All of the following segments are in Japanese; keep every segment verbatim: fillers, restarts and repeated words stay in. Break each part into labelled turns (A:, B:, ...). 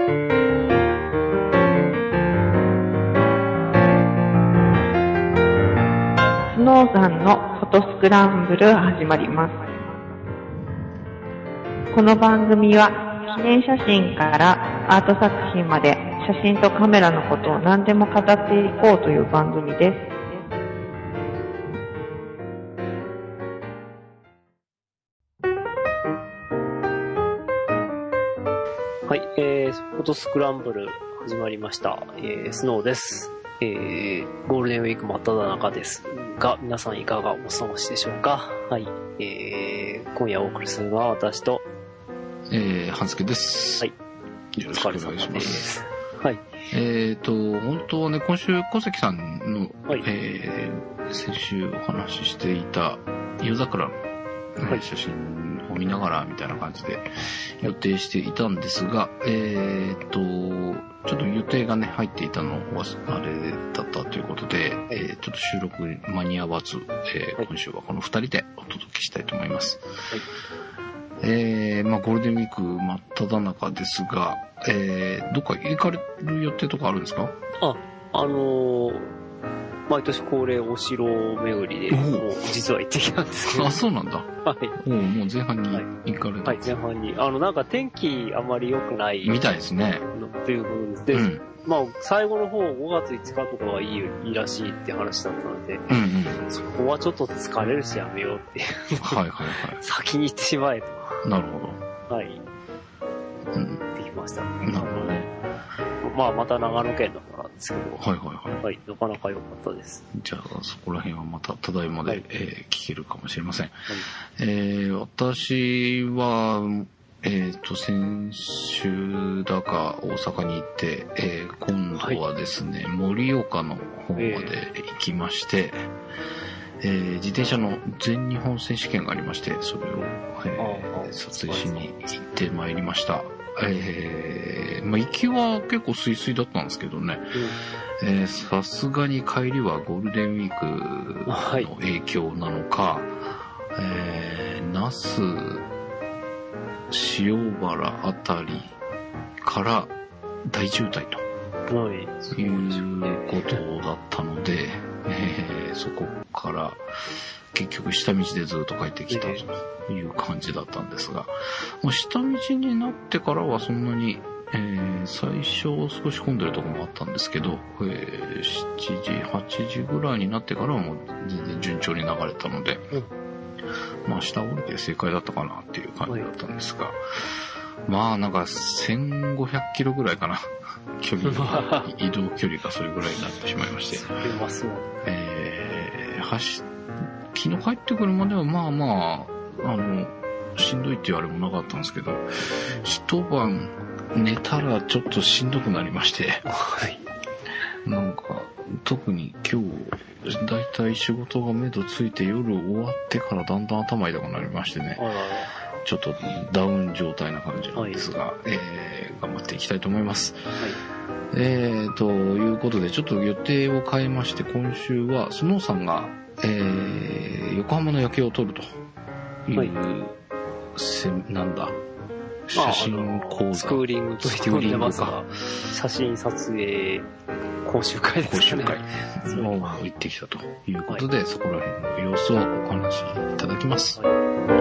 A: スノーさんのフォトスクランブル始まります。この番組は記念写真からアート作品まで写真とカメラのことを何でも語っていこうという番組です。
B: はい、えー、フォトスクランブル始まりました。えー、スノーです。えー、ゴールデンウィーク真っ只中ですが、皆さんいかがお過ごしでしょうか。はい、えー、今夜お送りするのは私と、
C: えー、半助です。
B: はい。よろしくお願いします。はい。
C: えっと、本当はね、今週小関さんの、
B: はい、
C: えー、先週お話ししていた夜桜の、ね、はい、写真を見ながらみたいな感じで予定していたんですが、えっと、ちょっと予定がね、入っていたのはあれだったということで、はい、えー、ちょっと収録間に合わず、えーはい、今週はこの二人でお届けしたいと思います。はい、えー、まあゴールデンウィーク真っ只中ですが、えー、どっか行かれる予定とかあるんですか？
B: あ、あのー、毎年恒例お城巡りで、もう実は行ってきたんですけど。
C: あ、そうなんだ。
B: はい。
C: おもう前半に行かれた、
B: はい。はい、前半に。あの、なんか天気あまり良くない。
C: みたいですね。
B: ということです。で、うん、まあ、最後の方、ごがついつかとかはいい、いいらしいって話だったので、
C: うんうん、
B: そこはちょっと疲れるしやめようっていう。
C: はいはいはい。
B: 先に行ってしまえと。
C: なるほ
B: ど。はい。
C: うん。
B: 行ってきました。
C: なるほどね。
B: まあ、また長野県の方なんですけど。
C: はいはいはい。
B: はい、なかなか良かったです。
C: じゃあ、そこら辺はまた、ただいまで、はい、えー、聞けるかもしれません。はい、えー、私は、えっと、先週だか大阪に行って、えー、今度はですね、盛、はい、岡の方まで行きまして、えー、自転車の全日本選手権がありまして、それを、えー、撮影しに行ってまいりました。えー、まあ、行きは結構スイスイだったんですけどね、うん、えー、さすがに帰りはゴールデンウィークの影響なのか、はい、えー、那須、塩原あたりから大渋滞と、はい、いうことだったので、えー、そこから結局下道でずっと帰ってきたという感じだったんですが、もう下道になってからはそんなに、えー、最初少し混んでるところもあったんですけど、えー、しちじ、はちじぐらいになってからはもう全然順調に流れたので、うん、まあ下降りて正解だったかなっていう感じだったんですが、はい、まあなんかせんごひゃくキロぐらいかな。距離、移動距離がそれぐらいになってしまいまして。えー、走昨日帰ってくるまではまあまあ、あの、しんどいっていうあれもなかったんですけど、一晩寝たらちょっとしんどくなりまして、はい、なんか特に今日、だいたい仕事が目処ついて夜終わってからだんだん頭痛くなりましてね、ちょっとダウン状態な感じなんですが、はい、えー、頑張っていきたいと思います。はい、えー、ということでちょっと予定を変えまして、今週はスノーさんが、えー、横浜の夜景を撮るという、はい、せなんだ写真講座、
B: スクーリングとして呼んでますが、写真撮影講習会ですね。講習会
C: を行ってきたということで、はい、そこら辺の様子をお話しいただきます。はい、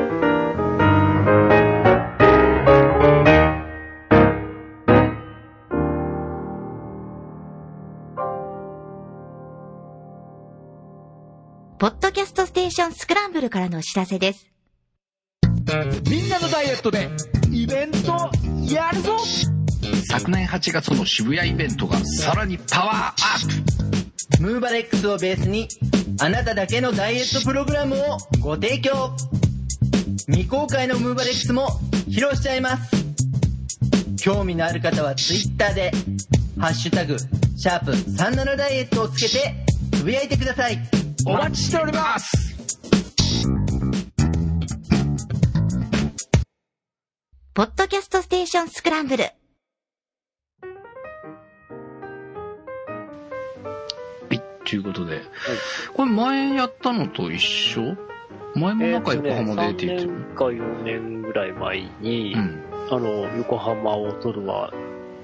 D: ポッドキャストステーションスクランブルからのお知らせです。
E: みんなのダイエットでイベントやるぞ。
C: 昨年はちがつの渋谷イベントがさらにパワーアップ。
F: ムーバレックスをベースにあなただけのダイエットプログラムをご提供。未公開のムーバレックスも披露しちゃいます。興味のある方はツイッターでハッシュタグシャープさんじゅうななダイエットをつけてつぶやいてください。
E: お待ちしております。
D: ポッドキャストステーションスクランブル。はい、
C: ということで、はい、これ前やったのと一緒？前もなんか横浜でって言ってる、
B: えーね、さんねんかよねんぐらい前に、うん、あの横浜を撮るは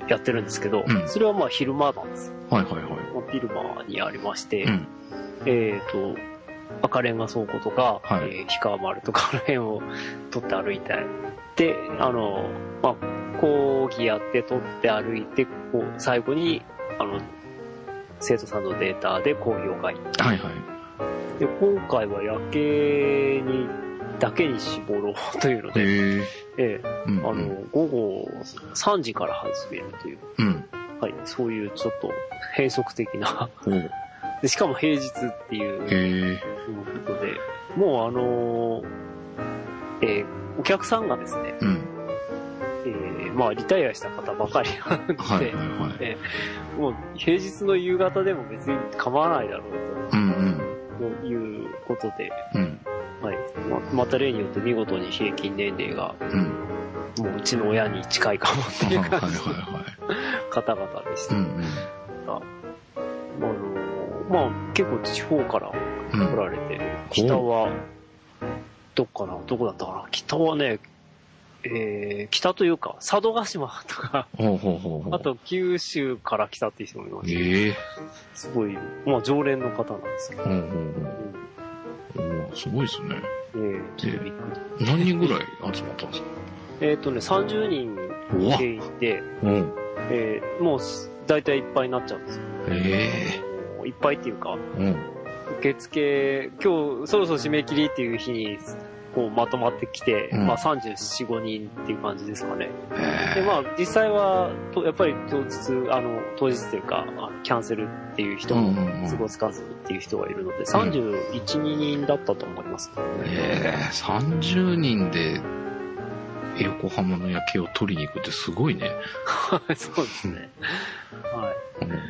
B: やってるんですけど、うん、それはまあ昼間なんです。
C: はいはいはい。
B: 昼間にありまして、
C: うん、
B: えっと、赤レンガ倉庫とか、
C: はい、
B: えー、氷川丸とかの辺を取って歩いて、で、あの、まあ、講義やって取って歩いて、こう、最後に、あの、生徒さんのデータで講義を書いて、
C: はいはい。
B: で、今回は夜景に、だけに絞ろうというので、
C: え
B: えーうんうん、あの、午後さんじから始めるという、
C: うん、
B: はい、そういうちょっと変則的な、でしかも平日っていうことで、もうあのーえー、お客さんがですね、
C: うん
B: えー、まあリタイアした方ばかりなんで、
C: はいはいはい
B: えー、もう平日の夕方でも別に構わないだろうと、
C: うん
B: うん、いうことで、
C: うん
B: はい、ま, また例によって見事に平均年齢が、
C: うん、
B: もううちの親に近いかもっていう感じの方々でした。
C: うんうん
B: あのまあ結構地方から来られて、うん、北はどっかなどこだったかな北はね、えー、北というか佐渡島とか
C: ほうほうほうほう
B: あと九州から来たっていう人もいました、
C: えー、
B: すごいまあ常連の方なんですけど、
C: ほうほうほう、うん、おすごいですね。
B: えー、ちょっとびっく
C: り。何人ぐらい集まったんですか？
B: えっとねさんじゅうにんでいて、
C: うん
B: えー、もう大体いっぱいになっちゃうんですよ。
C: え
B: ー、いっぱいっていうか、
C: うん、
B: 受付、今日そろそろ締め切りっていう日にこうまとまってきて、うん、まあさんじゅうよん、ごにんっていう感じですかね。で、まあ実際は、とやっぱり当日、あの、当日というか、キャンセルっていう人も都合つかずっていう人がいるので、さんじゅういち、ににんだったと思います、ね。
C: えー、さんじゅうにんで横浜の夜景を撮りに行くってすごいね。
B: そうですね。はい。ま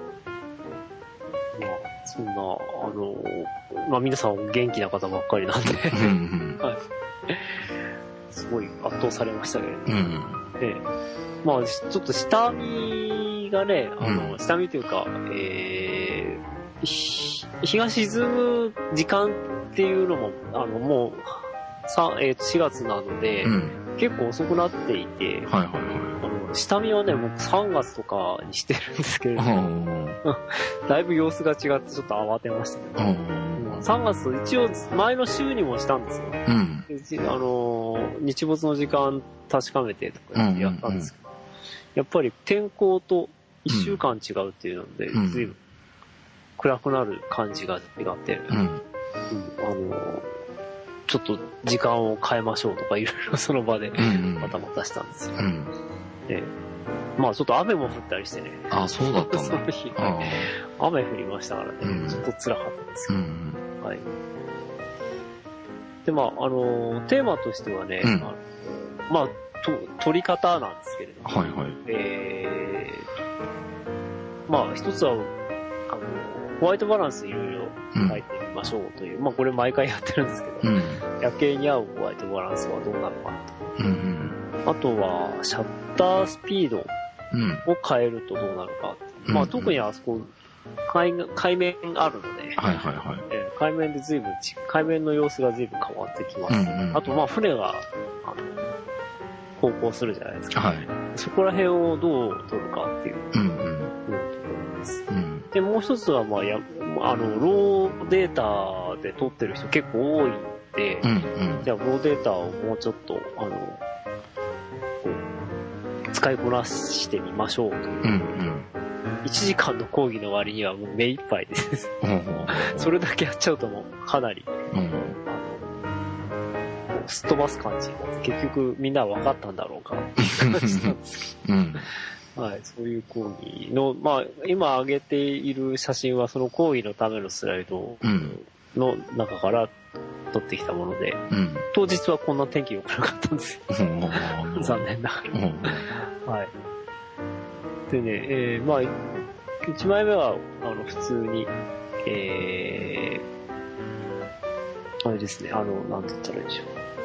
B: あ、そんな、あの、まあ皆さん元気な方ばっかりなんで、はい、すごい圧倒されましたけれども、
C: うん、
B: でまあちょっと下見がね、あの、うん、下見というか、えー、日が沈む時間っていうのも、あの、もう、さえー、しがつなので、うん、結構遅くなっていて、
C: はいはいはい、
B: あの下見はね、僕さんがつとかにしてるんですけれども、だいぶ様子が違ってちょっと慌てましたけど、さんがつと一応前の週にもしたんですよ。
C: うん、
B: あの日没の時間確かめてとかやったんですけど、うんうんうん、やっぱり天候といっしゅうかん違うっていうので、うん、随分暗くなる感じが違って、
C: うんうん、
B: あのちょっと時間を変えましょうとかいろいろその場でまたまたしたんですよ。
C: うんうん
B: でまあちょっと雨も降ったりしてね。
C: あ、そうだったんだ。
B: その日、はい、雨降りましたからね、うん、ちょっと辛かったですけど、
C: うん
B: はい。でまああのテーマとしてはね、
C: うん、
B: あのまあと撮り方なんですけれども、
C: はいはい。
B: えー、まあ一つはあのホワイトバランスいろいろ書いてみましょうという、うん、まあこれ毎回やってるんですけど、
C: うん、
B: 夜景に合うホワイトバランスはどうなのかなと。
C: うんうん
B: あとは、シャッタースピードを変えるとどうなるか。うん、まあ、特にあそこ海、海面あるので、
C: はいはいはい
B: えー、海面で随分、海面の様子が随分変わってきます。
C: うんうん、
B: あと、まあ、船が、あの、航行するじゃないですか。
C: はい、
B: そこら辺をどう撮るかっていう、
C: うんうん、
B: ところです。
C: うん、
B: で、もう一つは、まあ、や、あの、ローデータで撮ってる人結構多いんで、
C: うんうん、
B: じゃあ、ローデータをもうちょっと、あの、使いこなしてみましょうという、
C: うんうん、
B: いちじかんの講義の割にはもう目いっぱいです。それだけやっちゃうともうかなり、
C: うん、あの
B: すっ飛ばす感じ。結局みんなは分かったんだろうかっていう感じなんですけど、
C: うん
B: はい、そういう講義の、まあ今上げている写真はその講義のためのスライドの中から撮ってきたもので、
C: うん、
B: 当日はこんな天気良くなかったんですよ。残念ながら。はい。でね、えー、まあ、いちまいめは、あの、普通に、えー、あれですね、あの、なんて言ったらいいでしょ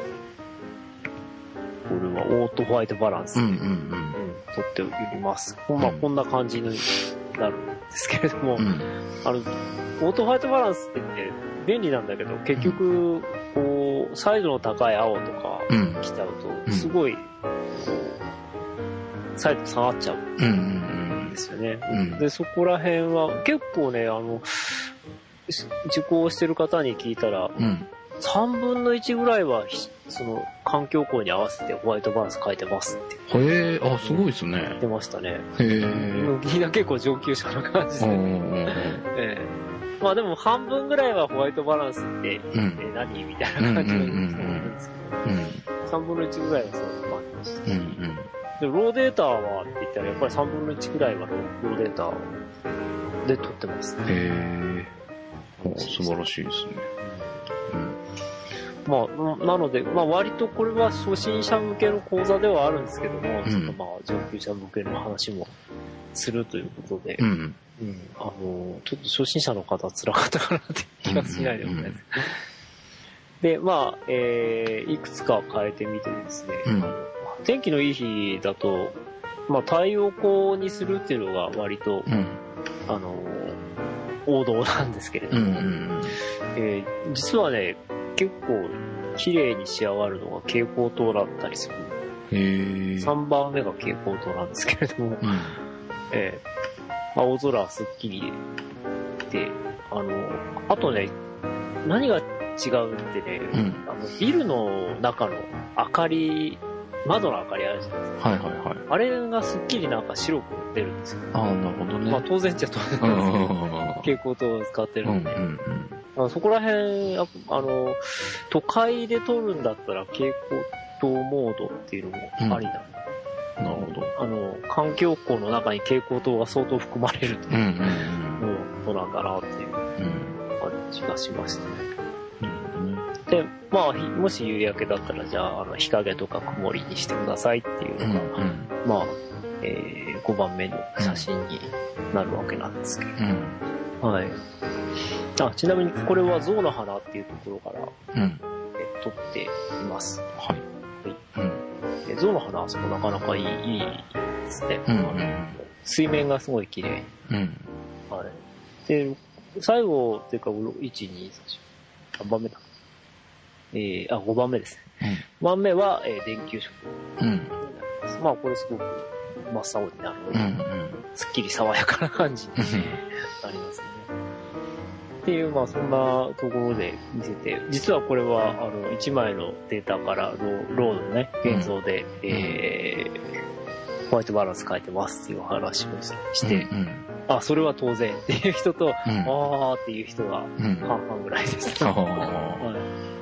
B: う。これはオートホワイトバランスで、
C: うんうんうんうん、
B: 撮っております。まあ、こんな感じになるんですけれども、
C: うん、
B: あの、オートホワイトバランスって言って便利なんだけど、結局、こう、サイドの高い青とか来ちゃうと、すごい、こう、 再度下がっちゃうんですよね。
C: うんうん、
B: で、そこら辺は結構ね、あの、受講してる方に聞いたら、うん、さんぶんのいちぐらいは、その、環境項に合わせてホワイトバランス書いてますって。
C: へえ、あ、すごいですね。
B: 言ってましたね。
C: へえ。
B: みんな結構上級者な感じで。ええ、まあでも半分ぐらいはホワイトバランスって、うん、え何みたいな感じの人もいるんですけど、うん、さんぶんのいちぐらいはそう思ってました。うんうん、でローデータはって言ったらやっぱりさんぶんのいちぐらいはローデータで取ってますね。へえ。
C: 素晴らしいですね。
B: まあ、なので、まあ割とこれは初心者向けの講座ではあるんですけども、うん、ちょっとまあ上級者向けの話もするということで、うんうん、あの、ちょっと初心者の方は辛かったかなって気がしないでもないです。で、まあ、えー、いくつか変えてみてですね、うん、天気のいい日だと、まあ太陽光にするっていうのが割と、うん、あの、王道なんですけれども、うんうん、えー、実はね、結構綺麗に仕上がるのが蛍光灯だったりする。へー。さんばんめが蛍光灯なんですけれども、うん、えー、青空すっきりで、あの、あとね、何が違うんってね、うん、あのビルの中の明かり、窓の明かりあるじゃないですか。はいはいはい。あれがすっきりなんか白く出るんですよ。
C: ああ、なるほどね。
B: まあ当然っちゃ当然ですけど、蛍光灯を使ってるんで。うんうんうん、そこら辺、あの、都会で撮るんだったら蛍光灯モードっていうのもありだ、
C: うん。なるほど。
B: あの、環境光の中に蛍光灯が相当含まれるということなんだなっていう感じがしましたね。で、まあ、もし夕焼けだったら、じゃあ、あの、日陰とか曇りにしてくださいっていうのが、うんうん、まあ、えー、ごばんめの写真になるわけなんですけど。うん、はい。あ、ちなみに、これは象の花っていうところから、うん、え撮っています。はい。はい。うん、象の花はそこなかなかいい、いいですね。うんうん、あの水面がすごい綺麗。うん。はい。で、最後っていうか、いち、に、さんばんめだ。えー、あ、ごばんめですね。うん、ごばんめは、えー、電球色。うん。まあ、これすごく真っ青になるので、うんうん、すっきり爽やかな感じになりますね。っていう、まあ、そんなところで見せて、実はこれは、あの、いちまいのデータからロー、ロードのね、現像で、うん、えー、ホワイトバランス書いてますっていう話をして、うんうん、あ、それは当然っていう人と、うん、あーっていう人が半々ぐらいでした。うんはい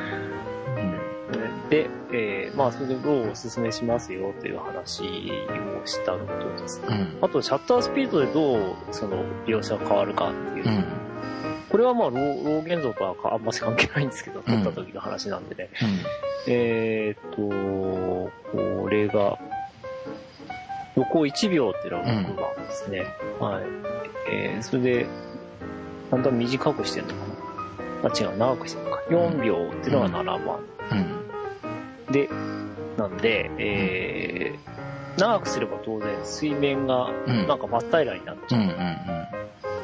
B: で、えー、まあ、それでローをおすすめしますよという話をしたのとですね、うん、あと、シャッタースピードでどう、その、利用者が変わるかっていう、うん、これはまあ、ロー、ロー現像とはあんまし関係ないんですけど、撮った時の話なんでね、うん、えーっと、これが、横いちびょうっていうのがろくばんですね、うん、はい。えー、それで、だんだん短くしてるのかな。あ、違う、長くしてるのか。よんびょうっていうのがななばん。うんで、なんで、えー、長くすれば当然水面がなんか真っ平らになっちゃう。うんうんうん、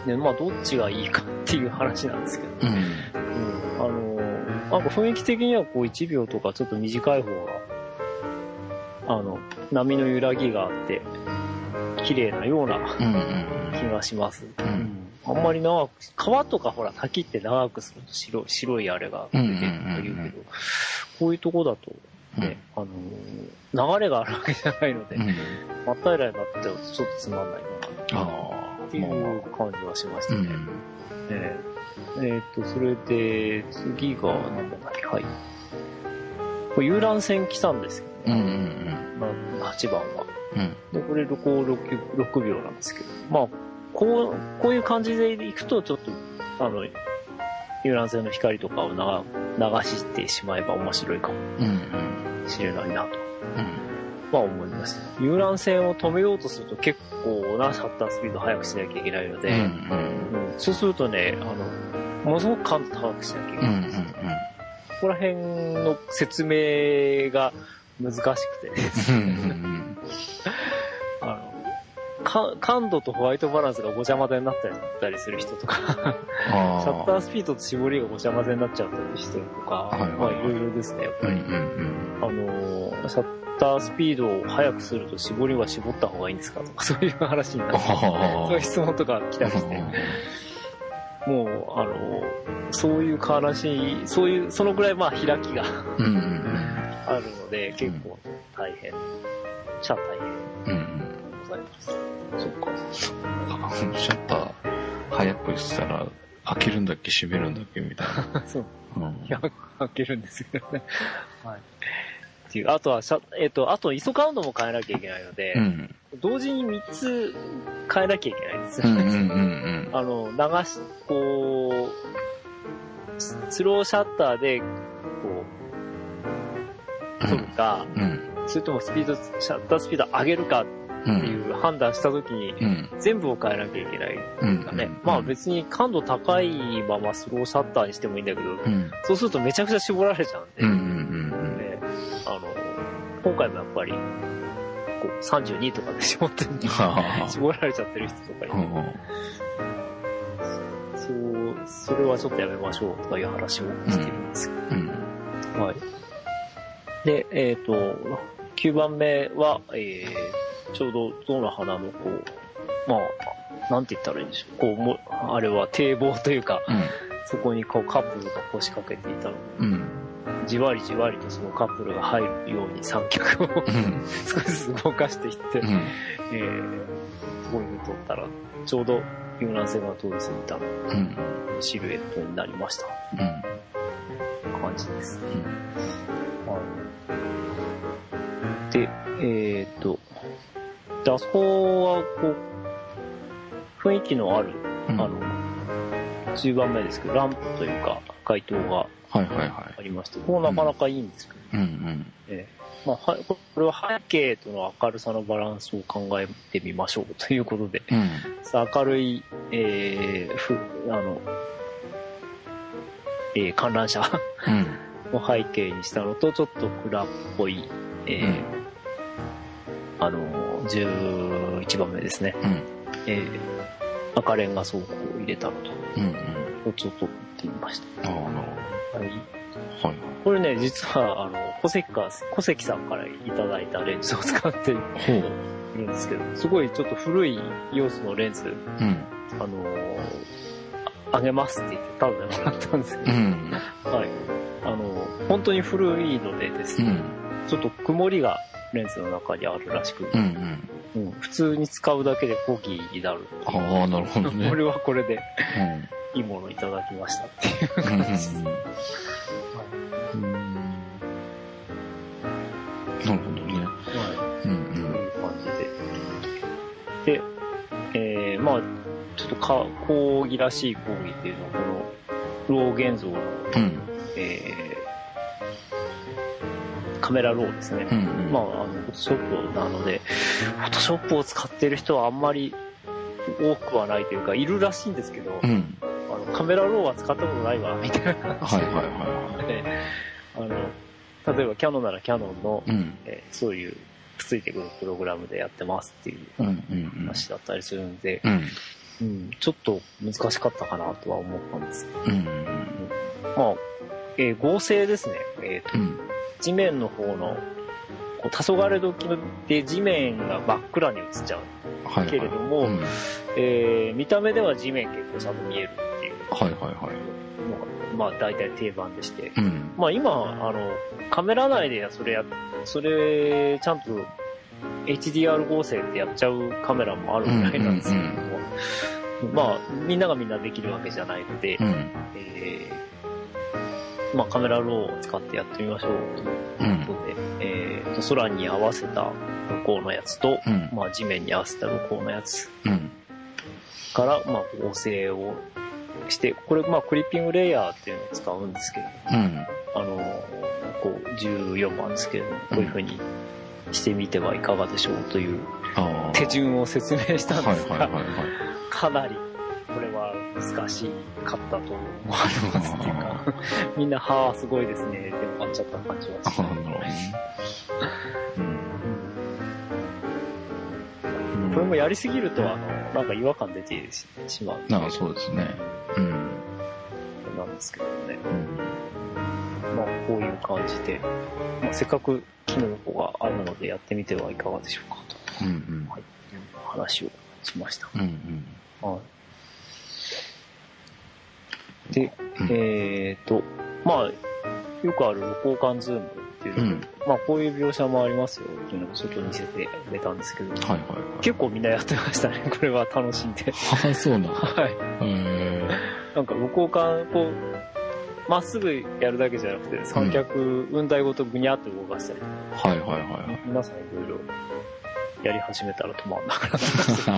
B: で、まあどっちがいいかっていう話なんですけど、うんうん、あのー、なんか雰囲気的にはこういちびょうとかちょっと短い方が、あの、波の揺らぎがあって、綺麗なような気がします。うんうん、あんまり長く、川とかほら滝って長くすると白い、白いあれが出てると言うけど、こういうとこだと、ね、うん、あのー、流れがあるわけじゃないので、うん、真っ平らになってちょっとつまんないなっていう感じはしましたね。うんえー、えー、っと、それで、次が、なんだっけ、はい。これ遊覧船来たんですけどね。うんうんうん、はちばんは。うん、で、これろく、ろくびょうなんですけど、まあ、こう、こういう感じで行くと、ちょっと、あの、遊覧船の光とかを流してしまえば面白いかもしれないなと、うんうん、まあ思いました。遊覧船を止めようとすると結構なシャッタースピード速くしなきゃいけないので、うんうんうん、そうするとね、あの、ものすごく感度高くしなきゃいけないんですよ。うんうんうん、ここら辺の説明が難しくてですね。うんうんうんあの感度とホワイトバランスがごちゃ混ぜになったりする人とかシャッタースピードと絞りがごちゃ混ぜになっちゃったりしてるとか、はいはいはい、まあいろいろですね、やっぱり。うんうんうん、あの、シャッッタースピードを速くすると絞りは絞った方がいいんですかとか、そういう話になって、そういう質問とか来たりして、もう、あの、そういう話、そういう、そのぐらいまあ開きがあるので、結構大変、シャッ大変ございます。
C: そっか。シャッター早くしたら開けるんだっけ閉めるんだっけみたいな。
B: そう。うん、いや、開けるんですけどね。はい。っていう。あとはシャ、えっと、あと アイエスオ カウントも変えなきゃいけないので、うん、同時にみっつ変えなきゃいけないんですよね。うんうんうんうん、あの、流し、こう、スローシャッターで、こう、撮るか、うんうん、それともスピード、シャッタースピード上げるかっていう判断したときに、うん、全部を変えなきゃいけないですかね。うんうんうん、まあ別に感度高いままスローシャッターにしてもいいんだけど、うん、そうするとめちゃくちゃ絞られちゃうんで、うんうんうんね、あの、今回もやっぱり、こうさんじゅうにとかで絞ってるんで、絞られちゃってる人とかいて、そう、それはちょっとやめましょうとかいう話をしてるんですけど、うんうん、はい。で、えっと、きゅうばんめは、えー、ちょうど象の花のこう、まあ、なんて言ったらいいんでしょう。こう、もあれは堤防というか、うん、そこにこうカップルが腰掛けていたので、うん、じわりじわりとそのカップルが入るように三脚を、うん、少しずつ動かしていって、うん、えー、こういうの撮ったら、ちょうど遊覧船が通り過ぎた、うん、シルエットになりました。うん、感じです。うん、はい、で、えー、っと、で、あそこはこう、雰囲気のある、うん、あの、じゅうばんめですけど、ランプというか、街灯がありまして、はいはいはい、ここなかなかいいんですけど、うんうんえーまあ、はこれは背景との明るさのバランスを考えてみましょうということで、うん、明るい、えー、ふあの、えー、観覧車を背景にしたのと、ちょっと暗っぽい、えーうんあの、じゅういちばんめですね。うんえー、赤レンガ倉庫を入れたのと、うんうん、ちょっと撮ってみました。あはいはい、これね、実は、あの、小関か、小関さんからいただいたレンズを使っているんですけど、すごいちょっと古い様子のレンズ、うん、あのー、あげますって言ってタダでもらったんですけど、うん、はい。あの、本当に古いのでですね、うん、ちょっと曇りが、レンズの中にあるらしく、うんうんうん、普通に使うだけでコギになる。
C: ああ、なるほどね。
B: これはこれで、うん、いいものをいただきましたっていう感じです。うんうんはい、
C: なるほどね。はい。
B: うんうん、そういう感じで。で、えー、まあちょっとか講義らしい講義っていうのはこのロー現像の、うんえーカメラローですね。うんうん、まあ、あの、フォトショップなので、フォトショップを使っている人はあんまり多くはないというか、いるらしいんですけど、うん、あのカメラローは使ったことないわ、みたいな感じで。はいはいはい。で、あの、例えばキャノンならキャノンの、うんえー、そういうくっついてくるプログラムでやってますっていう話だったりするんで、うんうんうん、ちょっと難しかったかなとは思ったんですけど、うんうん、まあ、えー、合成ですね。えーとうん地面の方のこう黄昏時で地面が真っ暗に映っちゃう、はいはい、けれども、うんえー、見た目では地面結構ちゃんと見えるっていう、はいはいはい、まあ大体定番でして、うん、まあ今あのカメラ内でそれやそれちゃんと エイチディーアール 合成ってやっちゃうカメラもあるぐらいなんですけれども、うんうんうん、まあみんながみんなできるわけじゃないので、うんえーまあ、カメラローを使ってやってみましょうということで、うんえー、と空に合わせた露光のやつと、うんまあ、地面に合わせた露光のやつから、まあ、合成をしてこれ、まあ、クリッピングレイヤーっていうのを使うんですけど、うん、あのこうじゅうよんばんですけれどもこういう風にしてみてはいかがでしょうという手順を説明したんですが、かなりこれは難しかったと思われますっていうかみんなはぁすごいですねってなっちゃった感じはします、うん、これもやりすぎるとあのなんか違和感出てしまう
C: なんかそうですねうん
B: なんですけどね、 まあ、こういう感じで、まあ、せっかく機能があるのでやってみてはいかがでしょうかと、
C: うんうん、
B: はい、いう話をしました。
C: うんうん
B: はい、で、うん、えっ、ー、と、まあ、よくある露光感ズームっていう、うん、まあこういう描写もありますよっていうのをちょっと見せてくれたんですけど、はいはいはい、結構みんなやってましたね、これは楽しんで。
C: ああ、そうなの。
B: はい。へなんか露光感、こう、まっすぐやるだけじゃなくて、三脚、雲台ごとぐにゃって動かしたり、
C: はいはいはいはい。
B: 皆さんいろいろやり始めたら止まんなくなって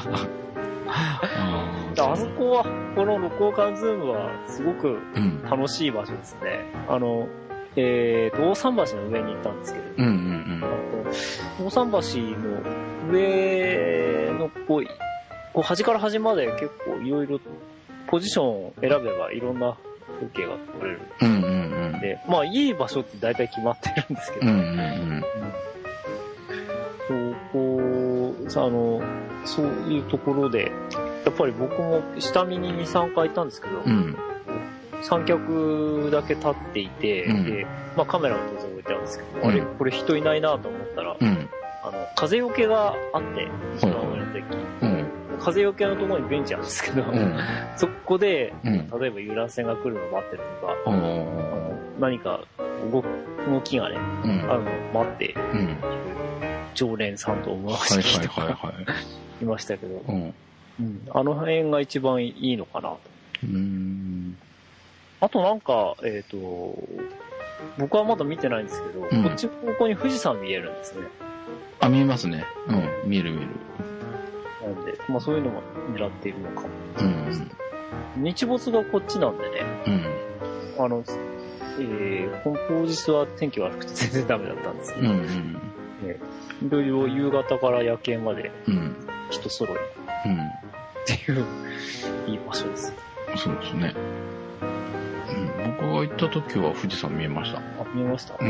B: ああそこは、この露光感ズームはすごく楽しい場所ですね。うん、あの、えーと、大桟橋の上に行ったんですけど、うんうんうん、大桟橋の上のこう、こう端から端まで結構いろいろポジションを選べばいろんな風景が撮れる。うんうんうん、で、まあいい場所って大体決まってるんですけど、うんうんうん、そうこうあのそういうところでやっぱり僕も下見にに、さんかい行ったんですけど、うん、三脚だけ立っていて、うん、で、まあカメラを当然置いてあるんですけど、うん、あれこれ人いないなと思ったら、うん、あの風よけがあって一番上の時、うん、風よけのところにベンチあるんですけど、うん、そこで、うん、例えば遊覧船が来るのを待ってるとか、うん、あの何か動動きがね、うん、あるのを待って、うん、常連さんと思わせてとかいましたけど、うんうん、あの辺が一番いいのかなと。うーんあとなんか、えっ、ー、と、僕はまだ見てないんですけど、うん、こっち方向に富士山見えるんですね。あ、見えますね。うん、見える見える。なんで、まあそういうのも狙っているのかも。うん、日没がこっちなんでね、うん、あの、えー、この当日は天気悪くて全然ダメだったんですけど、うんうんね、いろいろ夕方から夜景まで人揃い、うん、っていういい場所です。そうですね。うん、僕が行った時は富士山見えました。あ、見えました。うん。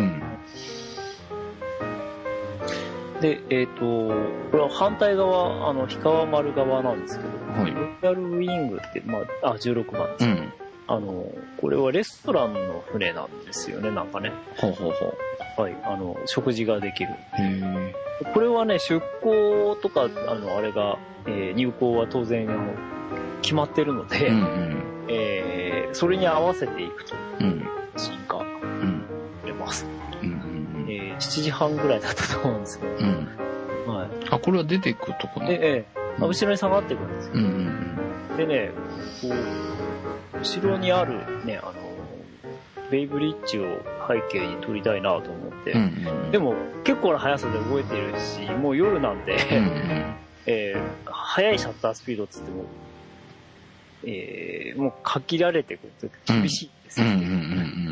B: で、えっ、ー、と、これは反対側、あの、氷川丸側なんですけど、はい、ロイヤルウィングって、まあ、あ、じゅうろくばんです、ね。うん。あの、これはレストランの船なんですよね、なんかね。ほうほうほう。はい、あの、食事ができる。へー。これはね、出港とか、あの、あれが、えー、入港は当然、あの、決まってるので、うんうん、えー、それに合わせていくと、うん、進化れます、うんうんうんえー。しちじはんぐらいだったと思うんですけど、うんはい、あ、これは出ていくとこなの？ええー、後ろに下がっていくんですけど、うんうんうん、でね、こう後ろにあるね、あのベイブリッジを背景に撮りたいなと思って、うんうんうん、でも結構な速さで動いてるし、もう夜なんで、うんうんえー、速いシャッタースピードっつってもえー、もう限られてくると厳しいですよね、うんうんうんうん、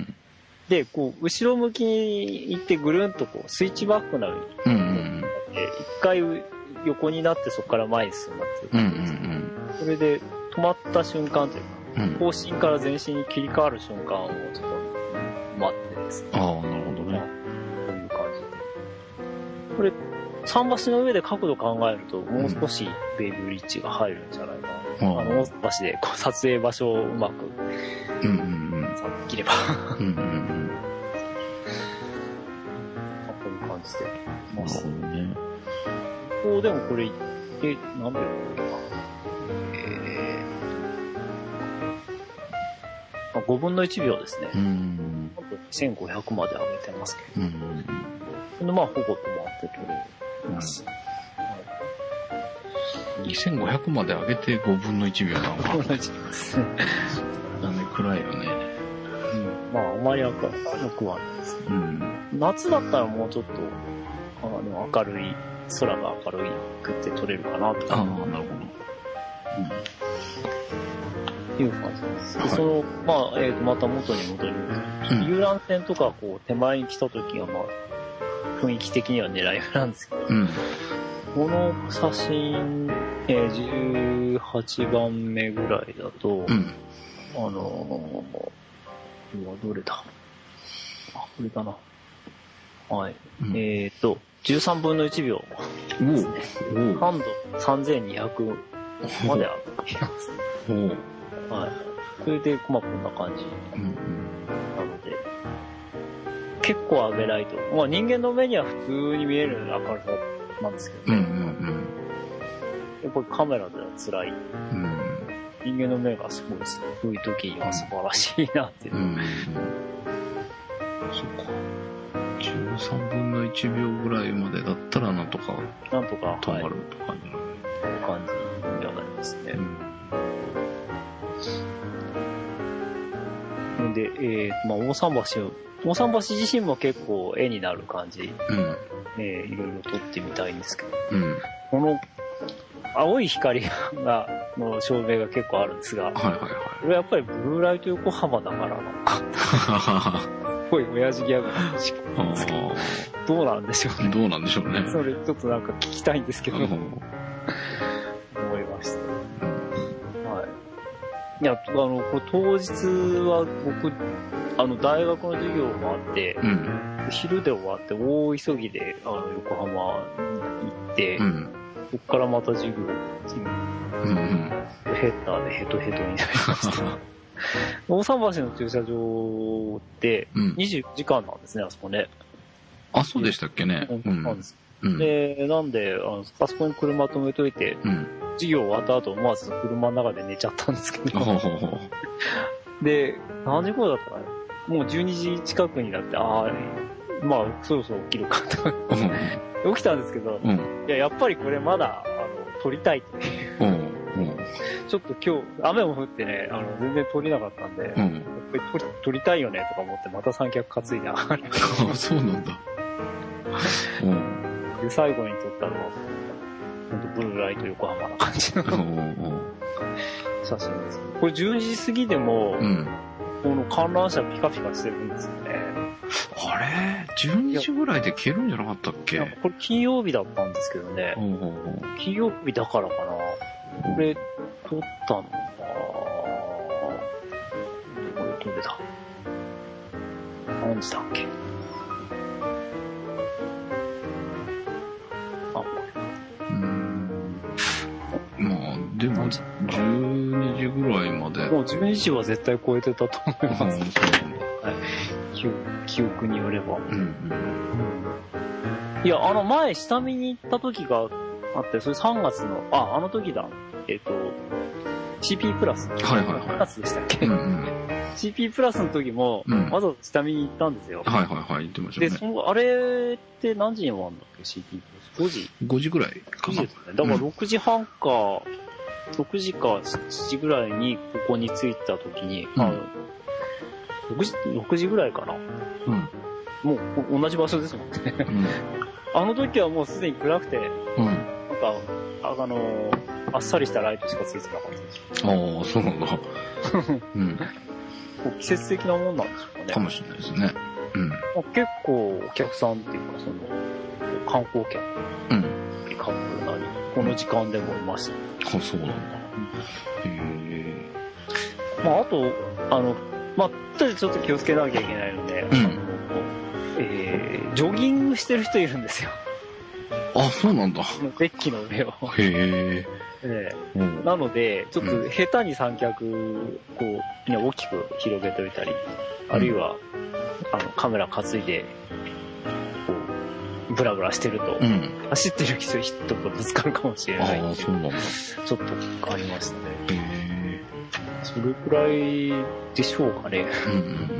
B: でこう後ろ向きに行ってぐるんとこうスイッチバックなる一、うんうん、回横になってそこから前に進んだっていう、うんうんうん、それで止まった瞬間というか、うん、後進から前進に切り替わる瞬間をちょっと待ってですね。ああ、なるほどね。こういう感じでこれ桟橋の上で角度考えるともう少しベイブリッジが入るんじゃないかな、うん、あの大橋でこう撮影場所をうまくうんうんうん切ればうんうんうんこういう感じでます。なるほどね。こうでもこれえ何秒だっけなえー、ごぶんのいちびょうですね。うんせんごひゃくまで上げてますけど、うんうん、まあほぼ止まって取れるます、うん、にせんごひゃくまで上げてごぶんのいちびょうなのか。ごぶんのいちびょうですね。だね、暗いよね。うん、まああまり明るくはないですね、うん。夏だったらもうちょっとあの明るい空が明るいくって撮れるかなとか。ああ、なるほど。うん。いう感じです。はい、でそのまあえっ、ー、とまた元に戻ります、うん。遊覧船とかこう手前に来た時はまあ。雰囲気的には狙い目なんですけど、うん、この写真、えー、じゅうはちばんめぐらいだと、うん、あのー、これはどれだあ、これかな。はい。うん、えっ、ー、と、じゅうさんぶんのいちびょうですね。感度さんぜんにひゃくまで上がっていますね。はい。それで、まあこんな感じ。うんうん、なので、 結構上げないと。まあ人間の目には普通に見える明るさなんですけどね。
C: うんうんうん。
B: やっぱりカメラでは辛い。
C: うん。
B: 人間の目がすごいですね。そういう時には素晴らしいなっていう。うん。うん、
C: そうか。じゅうさんぶんのいちびょうぐらいまでだったらなんとか。
B: なんとか。
C: 止まるとかね。
B: はい、感じにはなりますね。うん、で、えー、まあ大桟橋を、大桟橋自身も結構絵になる感じ。うん。えー、いろいろ撮ってみたいんですけど。うん。この、青い光が、の照明が結構あるんですが、はいはいはい。これはやっぱりブルーライト横浜だからなのか。っぽい親父ギャグなんですけど、どうなんでしょうね。
C: どうなんでしょうね。
B: それちょっとなんか聞きたいんですけど、思いました。はい。いや、あの、これ当日は僕、あの、大学の授業もあって、うん、昼で終わって大急ぎで、あの、横浜に行って、うん、そこからまた授業、うんうん、ヘッダーでヘトヘトになりました。大桟橋の駐車場ってにじゅうよじかんなんですね、あそこね。
C: あ、そうでしたっけね。
B: うん、なんです。うん、で、なんで、あの、あそこに車止めといて、うん、授業終わった後、思わず車の中で寝ちゃったんですけど。で、何時頃だったかな、もうじゅうにじ近くになって、ああ、まあ、そろそろ起きるかと。起きたんですけど、うん、いや、やっぱりこれまだ、あの、撮りたいっていう。うんうん、ちょっと今日、雨も降ってね、あの、全然撮れなかったんで、うん、やっぱり撮り、撮りたいよねとか思って、また三脚担いで上がる。
C: あ、そうなんだ。
B: うん、で、最後に撮ったのは、ほんとブルーライト横浜な感じの写真です。これじゅうじ過ぎでも、うん、この観覧車ピカピカしてるんですよね。
C: あれ ?じゅうにじぐらいで消えるんじゃなかったっけ？
B: これ金曜日だったんですけどね。金曜日だからかな。これ、撮ったのかな、これ撮れた。何時だっけ？あ、これ。うーん。
C: まあ、でも、じゅうにじぐらいまで。
B: もうじゅうにじは絶対超えてたと思います。うん、そうなんだ。はい。記憶、記憶によれば。うんうん。いや、あの前、下見に行った時があって、それさんがつの、あ、あの時だ。えっと、シーピー プラス。はいはいはい。プラスでしたっけ、うんうん、シーピー プラスの時も、うん、わざわざ下見に行ったんですよ。
C: はいはいはい、行ってましたね。
B: で、その、あれって何時に終わるんだっけ ?シーピー プラス。ごじ
C: ?ご 時ぐらいかな。ごじですね。
B: だからろくじはんか、ろくじかしちじぐらいにここに着いた時に、うん、あのろくじ、ろくじぐらいかな。うん。もう同じ場所ですもんね。うん、あの時はもうすでに暗くて、うん、なんか、あ, あのー、あっさりしたライトしかついてなかったです。
C: ああ、そうなんだ。
B: うん。季節的なもんなんでしょうかね。
C: かもしれないですね。うん。ま
B: あ、結構お客さんっていうか、その、観光客、うん。カップルなり、この時間でもいました。
C: あ、そうなんだ。
B: うん、へえ。まあ、あと、あの、まあ、ちょっと気をつけなきゃいけないので、うん、あのえー、ジョギングしてる人いるんですよ。
C: あ、そうなんだ。
B: デッキの上を。
C: へえ。
B: ええ、うん、なので、ちょっと下手に三脚、こう、ね、大きく広げといたり、うん、あるいは、あの、カメラ担いで、こう、ブラブラしてると、うん、走ってる人とぶつかるかもしれない。
C: ああ、そうなんだ。
B: ちょっとありましたね。へえ。それくらいでしょうかね。うんうんうん。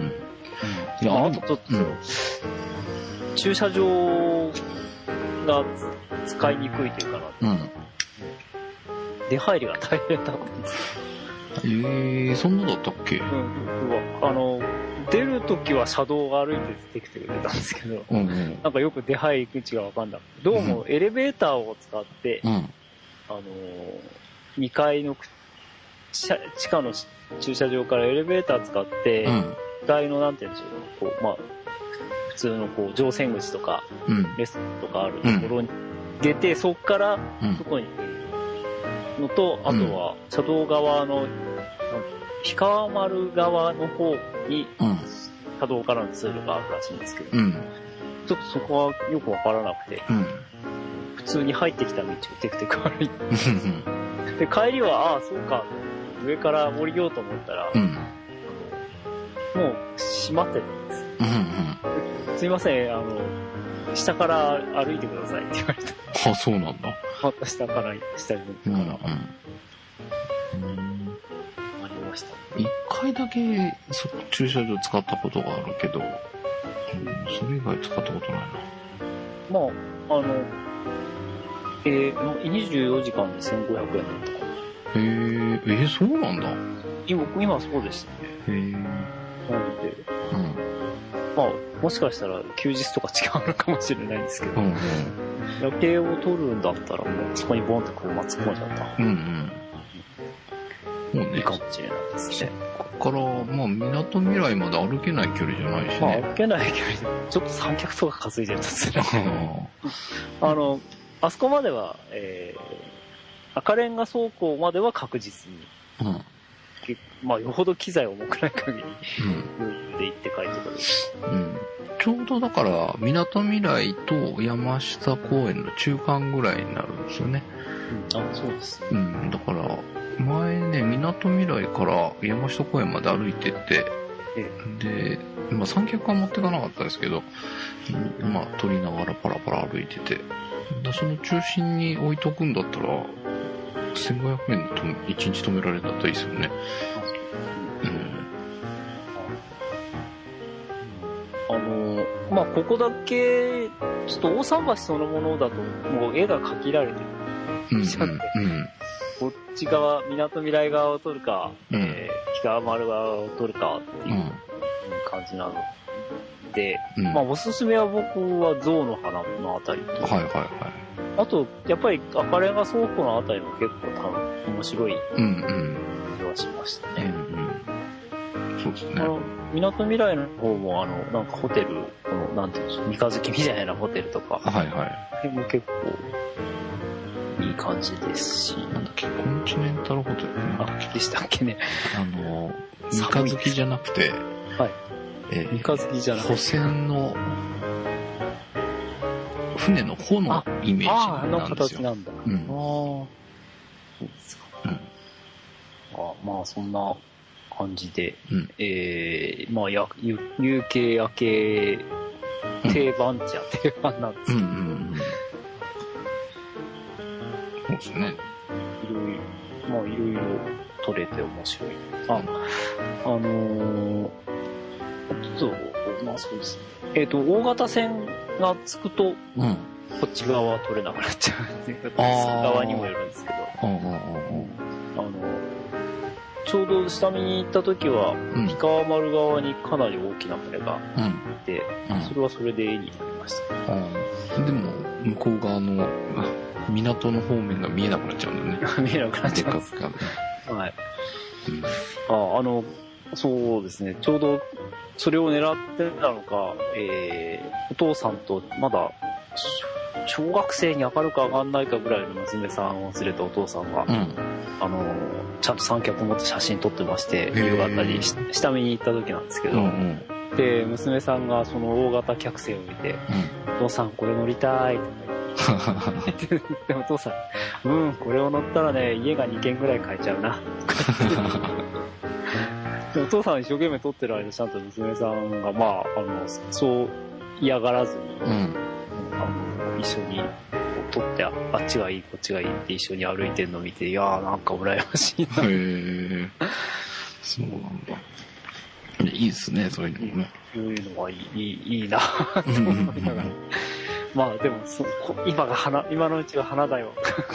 B: いや、あとちょっと、うん、駐車場が使いにくいというかな。うん、出入りが大変だったんですよ。
C: えー、そんなだったっけ？うん、
B: あの、出るときは車道を歩いて出てきてくれたんですけど、うんうん、なんかよく出入り口がわかんなくて、どうもエレベーターを使って、うん、あの、にかいの地下の駐車場からエレベーター使って、うん、にかいのなんて言うんでしょう、こう、まあ、普通のこう乗船口とか、うん、レストランとかあるところに出て、うん、そこから外に出るのと、あとは車道側の、氷川丸側の方に車道からの通路があるらしいんですけど、うん、ちょっとそこはよくわからなくて、うん、普通に入ってきた道をテクテク歩いてで帰りは、ああそうか、上から降りようと思ったら、うん、もう閉まってたんです。
C: うんうん。
B: すいません、あの、下から歩いてくださいって言われた。
C: あ、そうなんだ。
B: また下から、下に
C: うんうん。
B: から、ありました。
C: 一回だけそ駐車場使ったことがあるけど、うん、それ以外使ったことないな。
B: まあ、あの、えー、にじゅうよじかんでせんごひゃくえんだったかな。
C: へー、えー、そうなんだ。
B: 今、今そうでしたね。
C: へー。
B: なので、
C: うん。
B: まあ、もしかしたら休日とか違うのかもしれないんですけど、
C: うんうん。
B: 夜景を撮るんだったらもうそこにボンって車突っ込んじゃった。
C: うんうん。もうね、
B: いいかもしれないですね。
C: ここから、まあ、港未来まで歩けない距離じゃないし
B: まあ、
C: ね。
B: 歩けない距離で、ちょっと三脚とか担いでるんですよね。
C: あ
B: あの、あそこまでは、えー、赤レンガ倉庫までは確実に、
C: ーうん。
B: まあ、よほど機材を重くない限り、
C: うん。
B: で行って帰ってくる。
C: うん。ちょうどだから、港未来と山下公園の中間ぐらいになるんですよね。
B: うん、あ、そうですね。
C: うん。だから、前ね、港未来から山下公園まで歩いてって、
B: え
C: で、まあ三脚は持ってかなかったですけど、まあ撮りながらパラパラ歩いてて、でその中心に置いとくんだったら、せんごひゃくえんでといちにち止められたらいいですよね。
B: あの、まあ、ここだけ、ちょっと大桟橋そのものだと、もう絵が描きられてる。
C: うん。うん。
B: ちゃんと
C: うん。
B: こっち側、港未来側を撮るか、
C: うん
B: えー、北丸側を撮るかっていう感じなので、
C: うん。
B: まあ、おすすめは僕は象の花のあたりと、
C: はいはいはい。
B: あと、やっぱり赤レンガ倉庫のあたりも結構多分面白い
C: うんうん。
B: 気はしました
C: うん
B: ね。
C: うん。そうですね。
B: あの、港未来の方も、あの、なんかホテル、この、なんていうんでしょう、三日月みたいなホテルとか、
C: はいはい。
B: も結構、いい感じですし、
C: なんだっけ、コンチネンタルホテルね。
B: あ、でしたっけね。
C: あの、三日月じゃなくて、
B: はい。
C: えー
B: 三日月じゃなくて。
C: 補船の、船の帆のイメージ
B: ああ、あの
C: なんですよ。
B: 形なんだ。
C: うん
B: ああ、そうですか。
C: うん。
B: あまあ、そんな感じで、
C: うん
B: えー、まあ、や、ゆ有形夜景、定番っちゃ定番なんですけど、
C: うんうんうん。そうですね。
B: いろいろ、まあ、いろいろ撮れて面白い。あ、あのー、ちょっと、まあそうですね。えっ、と、大型船がつくと、
C: うん。
B: こっち側は撮れなくなっちゃうんで、
C: あー
B: 側にもよるんですけど、
C: うんうんうんうん。
B: あの、ちょうど下見に行った時は、
C: うん
B: 氷川丸側にかなり大きな船が
C: うん。
B: いて、
C: うん
B: それはそれで絵になりました。
C: うんでも、向こう側の港の方面が見えなくなっちゃうんだよね。
B: 見えなくなっ
C: でっか
B: ちゃいます。
C: くかね。
B: はい。
C: うん。
B: あ、あの、そうですね。ちょうどそれを狙ってたのか、えー、お父さんとまだ小学生に上がるか上がんないかぐらいの娘さんを連れたお父さんが、
C: うん。
B: あの、ちゃんと三脚を持って写真撮ってまして、
C: ー
B: 夕方にし下見に行った時なんですけど、
C: うんうん。
B: で、娘さんがその大型客船を見て、お父さんこれ乗りたいとか言って、でお父さん、うん、これを乗ったらね、家がにけんぐらい買えちゃうな。でお父さん一生懸命撮ってる間、ちゃんと娘さんが、まあ、あの、そう嫌がらずに、
C: うん。うん。
B: あの、一緒に撮って、ああっちがいい、こっちがいいって一緒に歩いてるのを見て、いやーなんか羨ましいな。
C: へえ。そうなんだ。いいですね、そういうのもね。
B: そういうのはいい、いい、いいなと思いながら。まあでもそ、今が花、今のうちは花だよ。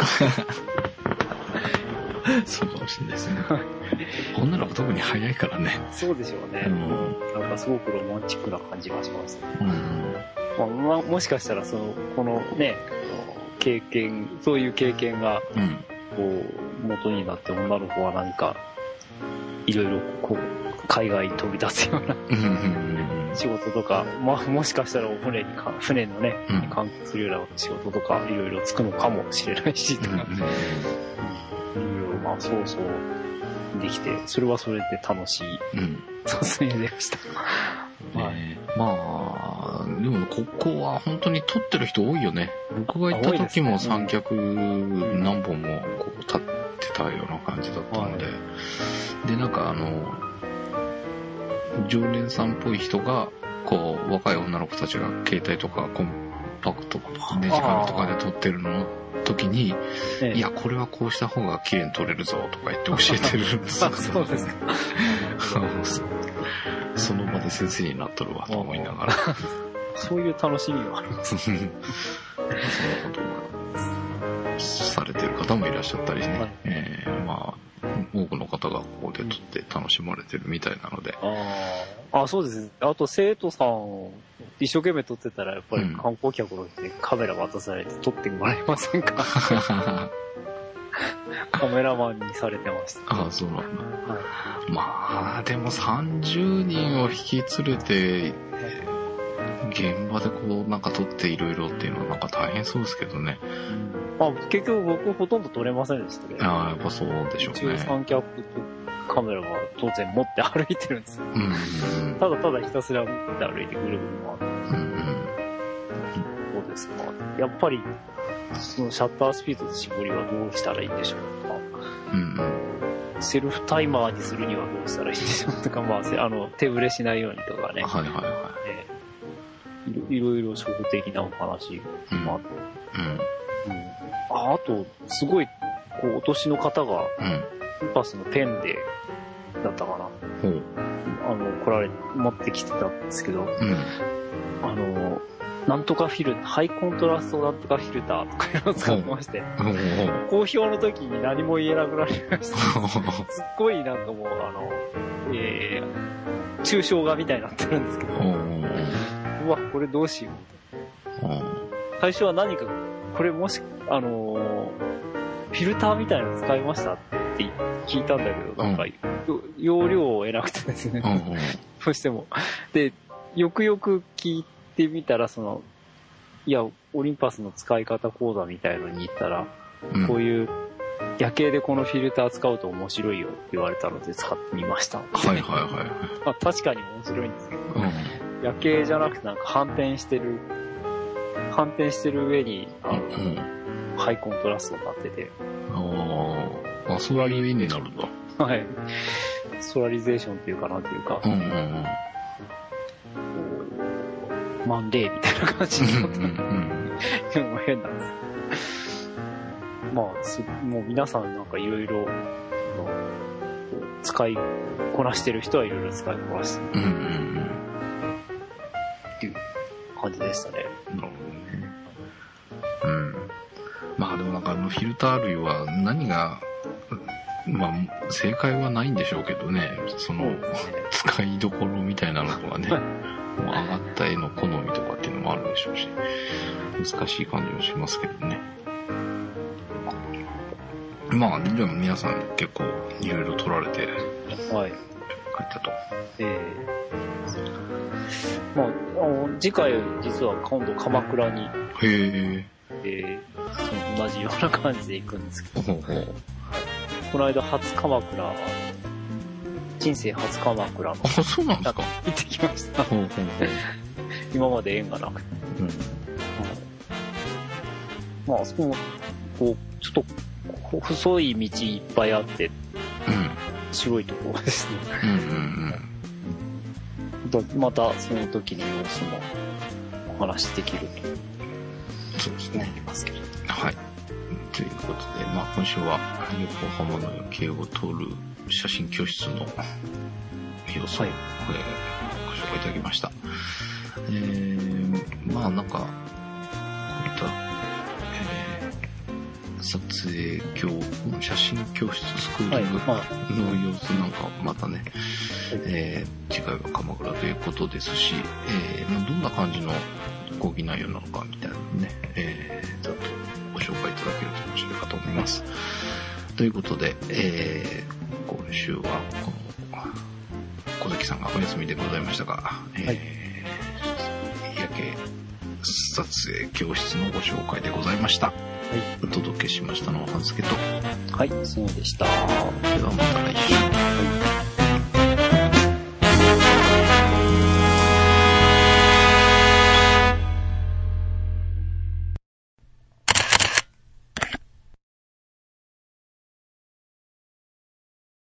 C: そうかもしれないですね。女の子特に早いからね。
B: そうでしょうね。
C: うん
B: なんかすごくロマンチックな感じがします。
C: うん。
B: まあ、まあもしかしたらその、このね、経験、そういう経験が、
C: うん。
B: こう、元になって女の子は何か、いろいろこう、海外に飛び出すような
C: うんうん
B: 仕事とか、まあもしかしたらお船にか、船のね、
C: うん
B: に関係するような仕事とか、いろいろつくのかもしれないし、とか、いろいろ、まあそうそうできて、それはそれで楽しい
C: うん。うん。
B: 撮影でした。はい
C: ねまあ、でもここは本当に撮ってる人多いよね。僕が行った時も三脚何本もこう立ってたような感じだったので。
B: は
C: で、なんかあの、常連さんっぽい人が、 こう若い女の子たちが携帯とかコンパクトとかデジカメとかで撮ってるの時に、ええ、いやこれはこうした方が綺麗に撮れるぞとか言って教えてるんですよ。
B: そうですか。
C: その場で先生になっとるわと思いながら
B: そういう楽しみはあります。そんな
C: ことがされてる方もいらっしゃったりね、はい、えー、まあ多くの方がここで撮って楽しまれてるみたいなので、
B: ああ、そうです。あと生徒さん一生懸命撮ってたらやっぱり観光客の人にカメラ渡されて撮ってもらえませんか？カメラマンにされてました。
C: ああ、そうなんだ。はい、まあでもさんじゅうにんを引き連れて現場でこうなんか撮っていろいろっていうのはなんか大変そうですけどね。
B: うん、あ、結局僕ほとんど撮れませんでしたね。
C: ああ、やっぱそうでしょうね。
B: 中三脚とカメラが当然持って歩いてるんですよ。うんうん、ただただひたすら持って歩いてぐるぐる回って。うんうん、どうですか？やっぱりそのシャッタースピードと絞りはどうしたらいいんでしょうか？うんうん、セルフタイマーにするにはどうしたらいいんでしょうとか、まあ、あの手ぶれしないようにとかね。はいはいはい。えーいろいろ初歩的なお話もあって、うんうんうん、あ, あとすごいこうお年の方が、うん、コンパスのペンでだったかな、うん、あの来られ持ってきてたんですけど、うん、あのなんとかフィルハイコントラストなんとかフィルターとかいうのを使ってまして、うん、公表の時に何も言えなくなりました。すっごいなんかもうあの、えー、抽象画みたいになってるんですけど、うわ、これどうしよう。最初は何か、これもし、あのー、フィルターみたいなの使いましたって聞いたんだけど、なんか、うん、容量を得なくてですね。うんうん、どうしても。で、よくよく聞いてみたら、その、いや、オリンパスの使い方講座みたいのに行ったら、うん、こういう、夜景でこのフィルター使うと面白いよって言われたので使ってみました。はいはいはい。まあ、確かに面白いんですけど、うん夜景じゃなくてなんか反転してる、反転してる上に、あの、うん、ハイコントラストになってて。ああ、ソラリーになるんだ。はい。ソラリゼーションっていうかなんていうか、うんうんうん、マンデーみたいな感じになって、うんうんうん、変なんです。まあす、もう皆さんなんかいろいろ、使いこなしてる人はいろいろ使いこなしてる。うんうんうんっていう感じでしたね。なるほどね。うん。まあでもなんかあのフィルター類は何が、まあ正解はないんでしょうけどね。その、使いどころみたいなのがね、もう上がった絵の好みとかっていうのもあるでしょうし、難しい感じもしますけどね。まあでも皆さん結構いろいろ撮られて、はい。書いたと。ええー。まあ、あの次回実は今度鎌倉に、へえ、えー、その同じような感じで行くんですけど、ほうほうこの間初鎌倉、人生初鎌倉の、あ、そうなんですか？行ってきました。ほうほうほう今まで縁がなくて、うん、まあ、あそこもこうちょっと細い道いっぱいあって、うん、白いところですね。うんうんうん、またその時の様子もお話できるとそうですね思いますけど。はい。ということで、まあ今週は横浜の夜景を撮る写真教室の様子を、はい、えー、ご紹介いただきました。えー、まあなんかこういった、えー、撮影教写真教室スクールの様子なんかまたね、はいえー、次回は鎌倉ということですし、えーまあ、どんな感じの講義内容なのかみたいなのね、えー、ちょっとご紹介いただけると面白いかと思います。ということで、えー、今週はこの小関さんがお休みでございましたが、えーはい、夜景撮影教室のご紹介でございました。はい、お届けしましたのは半助と、はい、そうでした。ではまた来週。はい